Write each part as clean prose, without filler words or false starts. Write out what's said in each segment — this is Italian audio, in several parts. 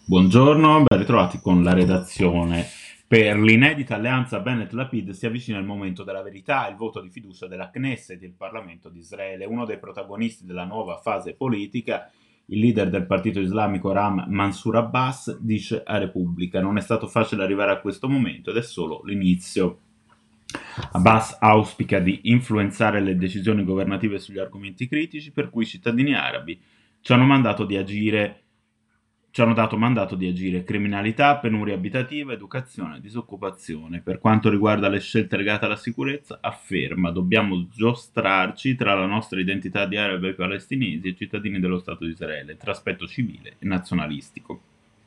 Buongiorno, ben ritrovati con la redazione. Per l'inedita alleanza Bennett-Lapid si avvicina il momento della verità, il voto di fiducia della Knesset, il Parlamento di Israele. Uno dei protagonisti della nuova fase politica, il leader del partito islamico Ram Mansour Abbas, dice a Repubblica: non è stato facile arrivare a questo momento ed è solo l'inizio. Abbas auspica di influenzare le decisioni governative sugli argomenti critici per cui i cittadini arabi ci hanno mandato di agire ci hanno dato mandato di agire: criminalità, penuria abitativa, educazione, disoccupazione. Per quanto riguarda le scelte legate alla sicurezza, afferma: dobbiamo giostrarci tra la nostra identità di arabi e palestinesi e cittadini dello Stato di Israele, tra aspetto civile e nazionalistico.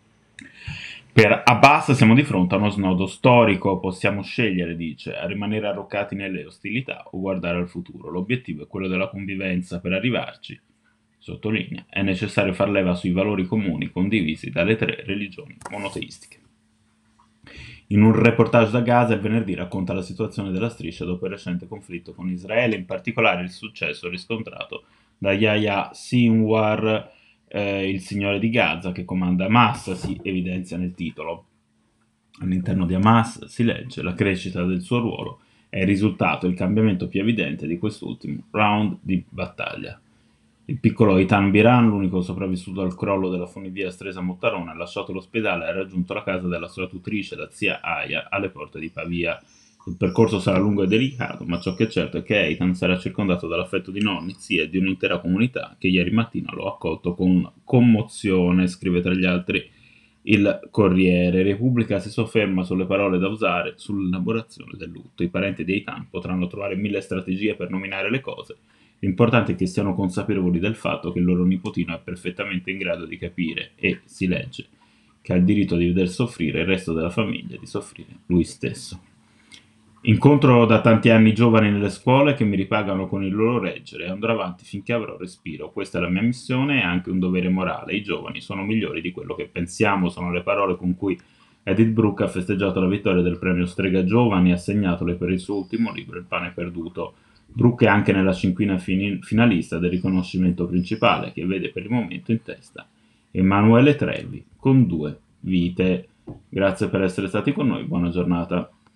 Per Abbas siamo di fronte a uno snodo storico, possiamo scegliere, dice, a rimanere arroccati nelle ostilità o guardare al futuro. L'obiettivo è quello della convivenza. Per arrivarci, sottolinea, è necessario far leva sui valori comuni condivisi dalle tre religioni monoteistiche. In un reportage da Gaza il venerdì racconta la situazione della striscia dopo il recente conflitto con Israele, in particolare il successo riscontrato da Yahya Sinwar, il signore di Gaza che comanda Hamas, si evidenzia nel titolo. All'interno di Hamas si legge: la crescita del suo ruolo è il risultato, il cambiamento più evidente di quest'ultimo round di battaglia. Il piccolo Eitan Biran, l'unico sopravvissuto al crollo della funivia Stresa Mottarone, ha lasciato l'ospedale e ha raggiunto la casa della sua tutrice, la zia Aya, alle porte di Pavia. Il percorso sarà lungo e delicato, ma ciò che è certo è che Eitan sarà circondato dall'affetto di nonni, zii e di un'intera comunità che ieri mattina lo ha accolto con commozione, scrive tra gli altri il Corriere. Repubblica si sofferma sulle parole da usare sull'elaborazione del lutto. I parenti di Eitan potranno trovare mille strategie per nominare le cose. L'importante è che siano consapevoli del fatto che il loro nipotino è perfettamente in grado di capire e, si legge, che ha il diritto di veder soffrire il resto della famiglia, di soffrire lui stesso. Incontro da tanti anni giovani nelle scuole che mi ripagano con il loro reggere e andrò avanti finché avrò respiro. Questa è la mia missione e anche un dovere morale. I giovani sono migliori di quello che pensiamo, sono le parole con cui Edith Brooke ha festeggiato la vittoria del premio Strega Giovani, assegnatole per il suo ultimo libro Il pane perduto. Brooke è anche nella cinquina finalista del riconoscimento principale, che vede per il momento in testa Emanuele Trevi con 2 vite. Grazie per essere stati con noi, buona giornata.